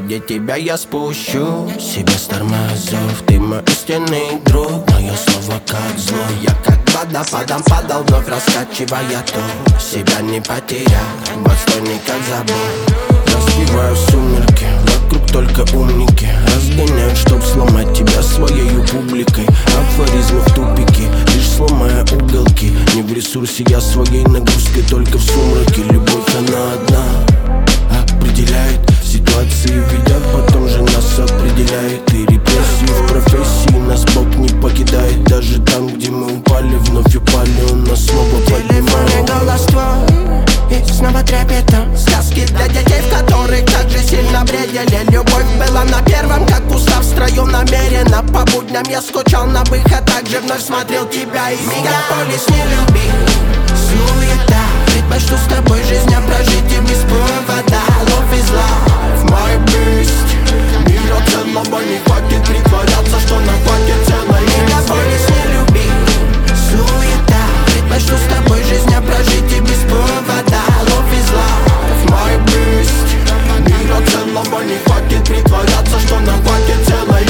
ради тебя я спущу себя с тормозов. Ты мой истинный друг, мое слово как зло. Я как водопадом падал, вновь раскачивая то. Себя не потерял, в отстойный как забор. Разбиваю сумерки, вокруг только умники. Разгоняют, чтоб сломать тебя своей публикой. Афоризмы в тупике, лишь сломая уголки. Не в ресурсе я своей нагрузкой, только в сумраке. Любовь она одна определяет ситуации, видят, потом же нас определяет. И репрессии в профессии нас Бог не покидает. Даже там, где мы упали, вновь упали, он нас снова поднимает. Голос твой и снова трепетом. Сказки для детей, в которых так же сильно бредили. Любовь была на первом, как устав в строю намеренно. По будням я скучал на выход, также вновь смотрел тебя. И мегаполис не любил суета. Предпочту с тобой жизнь прожить и без провода. Love is love, мой бест. Мира целого не хватит притворяться, что нам хватит целой жизни. Мегаполис не любил суета. Предпочту с тобой жизнь прожить и без провода. Love is love, мой бест. Мира целого не хватит притворяться, что нам хватит целой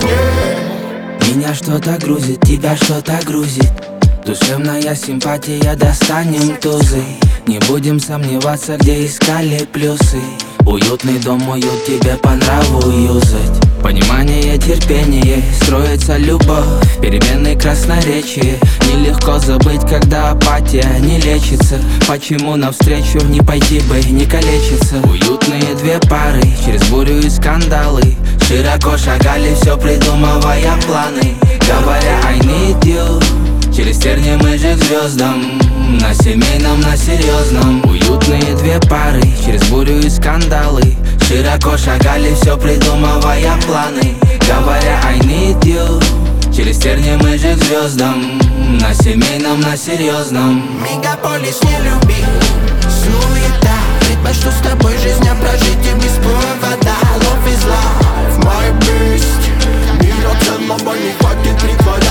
жизни. Меня что-то грузит, тебя что-то грузит. Душевная симпатия, достанем тузы. Не будем сомневаться, где искали плюсы. Уютный дом, уют тебе по нраву юзать. Понимание, терпение, строится любовь. Переменные красноречие. Нелегко забыть, когда апатия не лечится. Почему навстречу не пойти бы, не калечиться? Уютные две пары, через бурю и скандалы. Широко шагали, все придумывая планы. Говоря I need you, через тернии мы же к звездам. На семейном, на серьезном. Уютные две пары, через бурю и скандалы. Широко шагали, все придумывая планы. Говоря I need you, через тернии мы же к звездам. На семейном, на серьезном. Мегаполис не любил суета. Предпочту с тобой жизнь прожить и без провода. Love is love, мой бест. Мира целого не хватит притворяться.